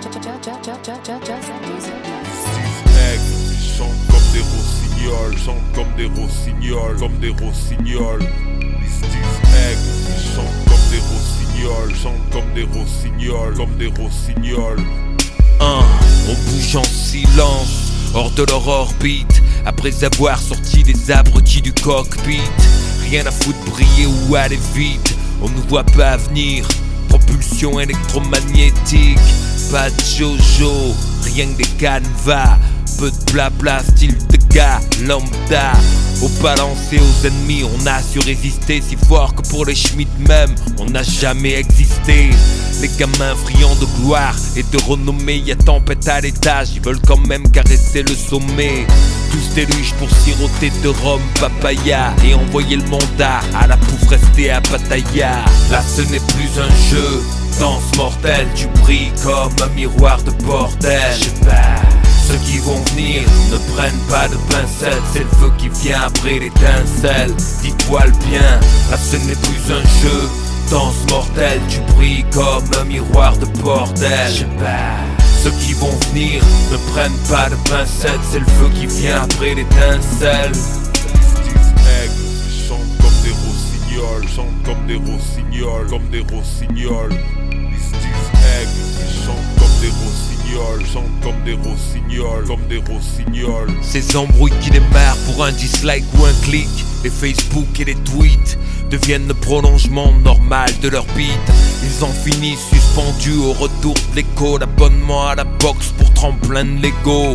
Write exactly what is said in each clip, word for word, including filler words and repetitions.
Ils chantent comme des rossignols, chantent comme des rossignols, comme des rossignols. Ils disent aigles, ils chantent comme des rossignols, chantent comme des rossignols, comme des rossignols. Un, on bouge en silence, hors de leur orbite, après avoir sorti des abrutis du cockpit. Rien à foutre, briller ou aller vite, on ne voit pas venir. Propulsion électromagnétique, pas de jojo, rien que des canevas. Peu de blabla, style de gars lambda. Au balancé aux ennemis, on a su résister si fort que pour les Schmitt même, on n'a jamais existé. Les gamins friands de gloire et de renommée, y'a tempête à l'étage, ils veulent quand même caresser le sommet. Tous déluge pour siroter de rhum papaya et envoyer le mandat à la pouffe restée à Pattaya. Là ce n'est plus un jeu, danse mortelle, tu brilles comme un miroir de bordel. Ceux qui vont venir ne prennent pas de pincettes, c'est le feu qui vient après l'étincelle. Dis-toi le bien, là ce n'est plus un jeu, danse mortelle, tu brilles comme un miroir de bordel. Ceux qui vont venir ne prennent pas de pincettes, c'est le feu qui vient après l'étincelle. Ils disent aigles, ils chantent comme des rossignols, chantent comme des rossignols, comme des rossignols. Ils disent aigles, ils chantent comme des rossignols, chantent comme des rossignols, comme des rossignols. Ces embrouilles qui démarrent pour un dislike ou un clic, les Facebook et les tweets deviennent le prolongement normal de leur beat. Ils en finissent suspendus au retour de l'écho, d'abonnement à la boxe pour tremplin de Lego.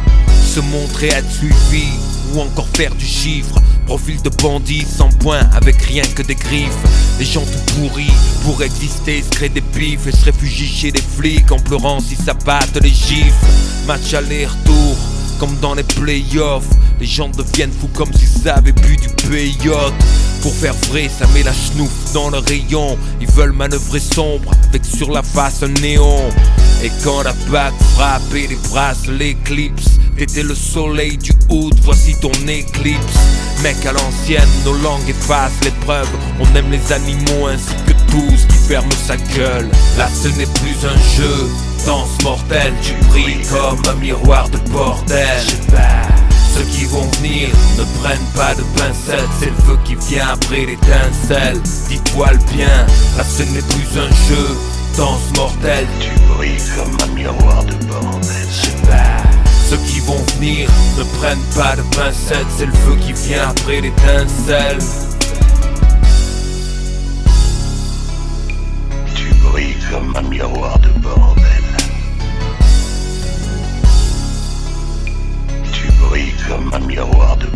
Se montrer être suivi ou encore faire du chiffre, profil de bandit sans point avec rien que des griffes. Les gens tout pourris pour exister, se créent des bifs et se réfugient chez des flics en pleurant si ça batte les gifles. Match aller-retour comme dans les playoffs, les gens deviennent fous comme s'ils avaient bu du peyote. Pour faire vrai, ça met la schnouf dans le rayon. Ils veulent manœuvrer sombre avec sur la face un néon. Et quand la bague frappe et les brasses l'éclipse, t'étais le soleil du août, voici ton éclipse. Mec à l'ancienne, nos langues effacent l'épreuve. On aime les animaux ainsi que tout ce qui ferme sa gueule. Là ce n'est plus un jeu, danse mortelle, tu brilles comme un miroir de bordel. Ceux qui vont venir ne prennent pas de pincettes, c'est le feu qui vient après l'étincelle. Dis-toi le bien, là ce n'est plus un jeu, danse mortelle, tu brilles comme un miroir de bordel. Ceux qui vont venir ne prennent pas de pincettes, c'est le feu qui vient après l'étincelle. Tu brilles comme un miroir de bordel. Tu brilles comme un miroir de